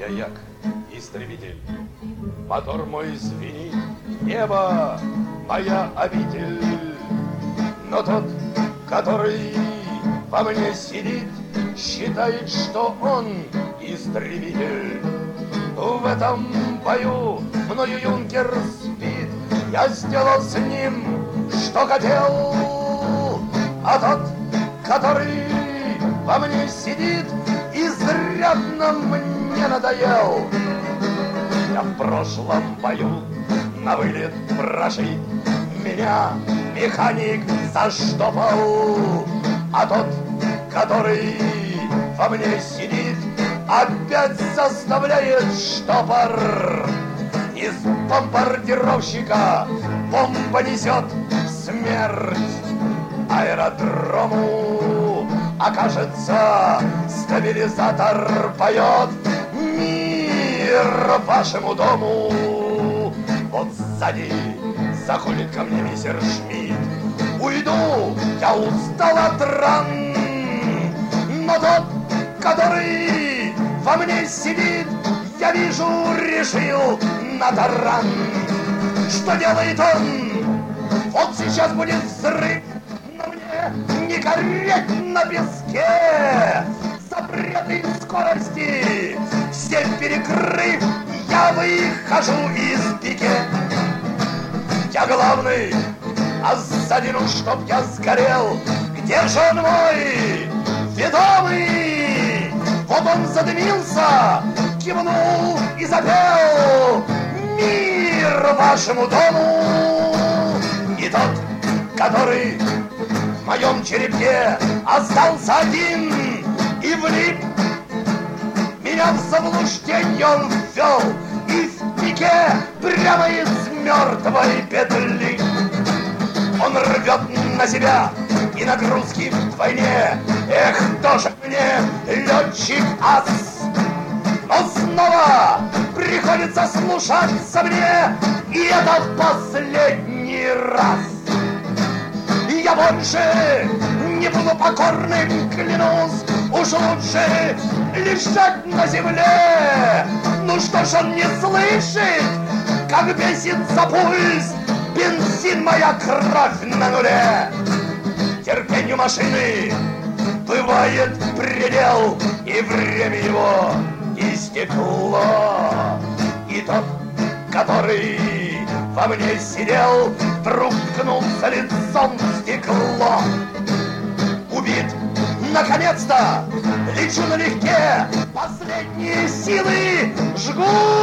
я як истребитель. Мотор мой звенит, небо моя обитель. Но тот, который во мне сидит, считает, что он истребитель. В этом бою мною юнкер спит, я сделал с ним, что хотел. А тот, который во мне сидит, изрядно мне надоел. Я в прошлом бою на вылет прошит, меня механик заштопал. А тот, который во мне сидит, опять заставляет штопор. Из бомбардировщика бомба несет смерть аэродрому. Окажется, стабилизатор поет мир вашему дому. Вот сзади заходит ко мне мистер Шмидт. Уйду, я устал от ран. Но тот, который во мне сидит, я вижу, решил на таран. Что делает он? Вот сейчас будет взрыв, но мне не гореть на песке. Запреты скорости все перекрыв, я выхожу из пике. Я главный, а сзади, ну чтоб я сгорел. Где же он мой ведомый? Вот он задымился, кивнул и запел мир вашему дому. И тот, который в моем черепе остался один и влип, меня в заблуждение он ввел и в пике прямо из мертвой петли. Он рвет на себя и нагрузки вдвойне. Эх, тоже мне летчик-ас. Но снова приходится слушаться мне, и это в последний раз. Я больше не буду покорным, клянусь. Уж лучше лежать на земле. Ну что ж он не слышит, как бесится пульс? Бензин, моя кровь на нуле. Терпению машины бывает предел, и время его истекло. И тот, который во мне сидел, вдруг ткнулся лицом в стекло. Убит, наконец-то, лечу налегке, последние силы жгу.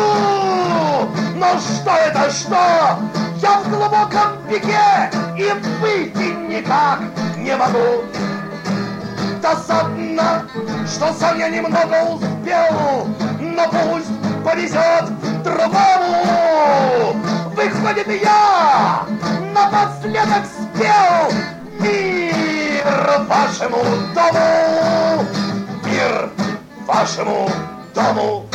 Но что это, что? Я в глубоком пике и выйти никак не могу. Досадно, что сам я немного успел, но пусть повезет другому. Выходит, я напоследок спел мир вашему дому. Мир вашему дому.